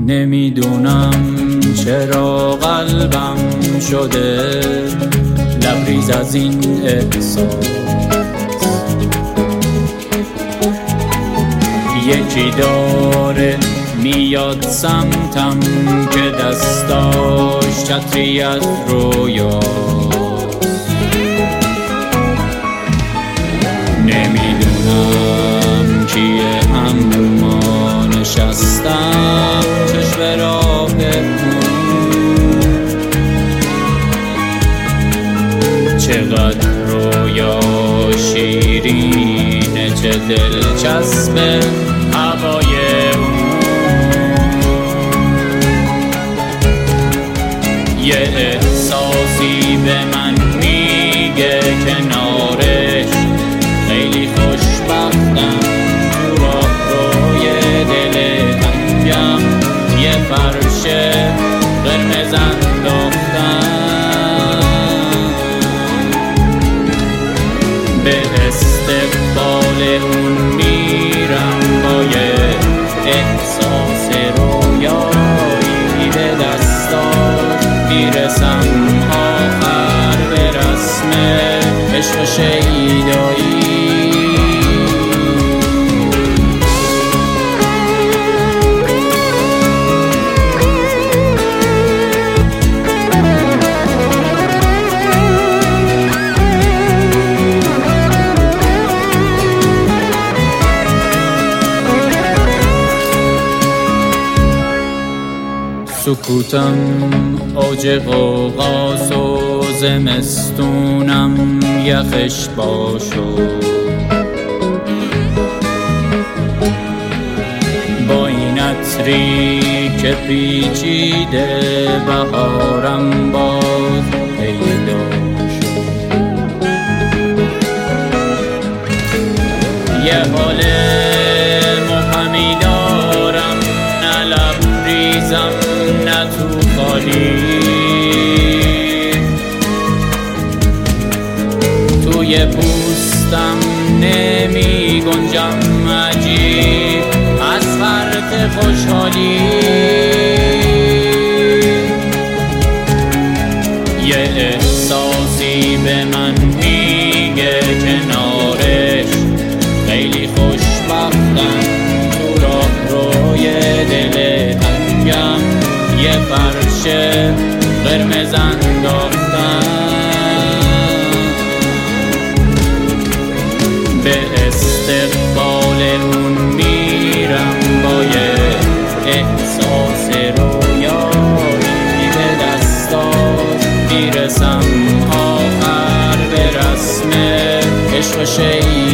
نمیدونم چرا قلبم شده لبریز از این احساس. یکی داره میاد سمتم که دستاش چتری از رویا. نمیدونم کیه اما نشستم چشم راه چقدر رویا شیرینه، چه دلچسبه هوای یه احساسی به من میگه کنارش خیلی خوشبختم. تو راه روی دل تنگم یه فرش قرمز انداختم. به استقبال اون میرم با یه احساس رویایی به دستاش میرسم آخر به رسم عشق شیدایی. سکوتم اوج قوقاس و زمستونم یخش باشو. با این عطری که پیچیده بهارم باز پیدا شد. یه حال مبهمی دارم، نه لبریزم نه تو خالی. توی پوستم نمی گنجم عجیب از فرط خوشحالی. یه احساسی به من میگه کنارش خیلی خوشبختم. تو راه روی دل تنگم یه فرش قرمز انداختم. به استقبال اون میرم با یه احساس رویایی به دستاش میرسم آخر به رسم عشق شیدایی.